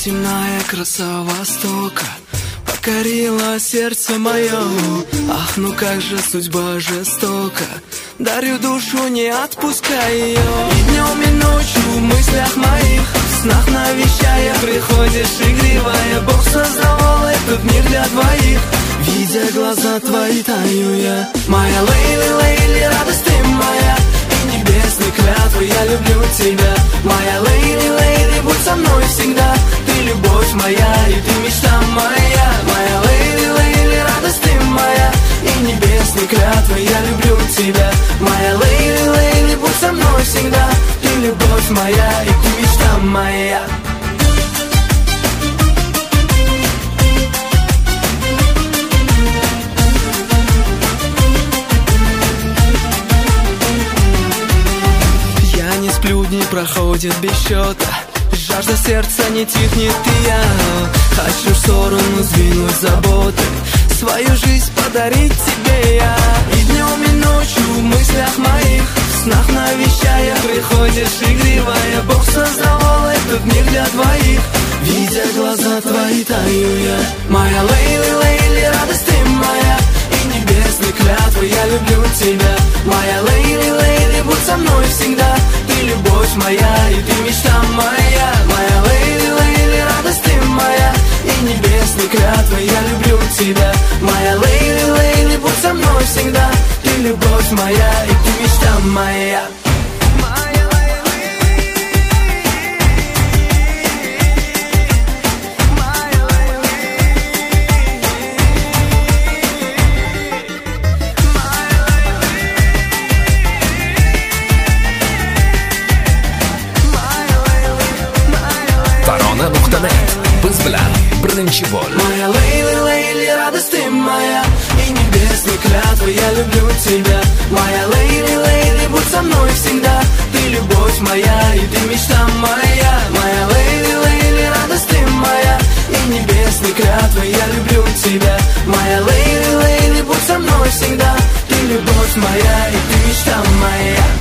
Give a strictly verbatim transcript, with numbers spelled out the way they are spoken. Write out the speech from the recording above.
Неземная краса Востока покорила сердце мое. Ах, ну как же судьба жестока, дарю душу, не отпускай ее. И днем, и ночью в мыслях моих, в снах навещая, приходишь игривая. Бог создавал этот мир для двоих, видя глаза твои, таю я. Моя лейли, лейли, радость ты моя, и небесной клятвы я люблю тебя. Моя лейли, лейли, будь со мной всегда, ты любовь моя, и ты мечта моя. Моя лейли, лейли, радость ты моя, и небесной клятвы я люблю тебя. Моя лейли, лейли, будь со мной всегда, ты любовь моя, и ты мечта моя. Я не сплю, дни проходят без счета, жажда сердца не тихнет, и я хочу в сторону сдвинуть заботы, свою жизнь подарить тебе я. И днем, и ночью в мыслях моих, в снах навещая, приходишь игривая. Бог создавал этот мир для двоих, видя глаза твои, таю я. Моя лейли, лейли, радость ты моя, и небесной клятвы я люблю тебя. Моя лейли, лейли, будь со мной всегда, ты любовь моя, и ты мечта моя. Моя лейли, лейли, радость ты моя, и небесной клятвы я люблю тебя. Моя лейли, лейли, будь со мной всегда, ты любовь моя, и ты мечта моя. Biz bilan birinchi bo'l. Моя лейли, лейли, радость ты моя, и небесной клятвы я люблю тебя. Моя лейли, лейли, будь со мной всегда, ты любовь моя, и ты мечта моя. Моя лейли, лейли, радость ты моя, и небесной клятвы я люблю тебя. Моя лейли, лейли, будь со мной всегда, ты любовь моя, и ты мечта моя.